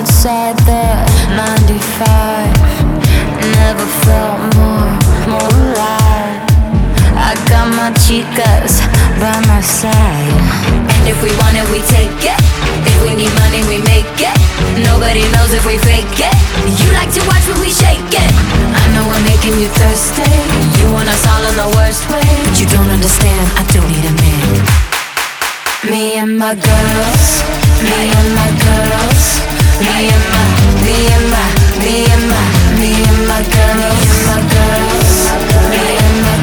outside that 95. Never felt more alive. I got my chicas by my side. And if we want it, we take it. If we need money, we make it. Nobody knows if we fake it. You like to watch when we shake it. I know we're making you thirsty. You want us all in the worst way, but you don't understand, I don't need a man. Me and my girls, me and my girls, me and my girls.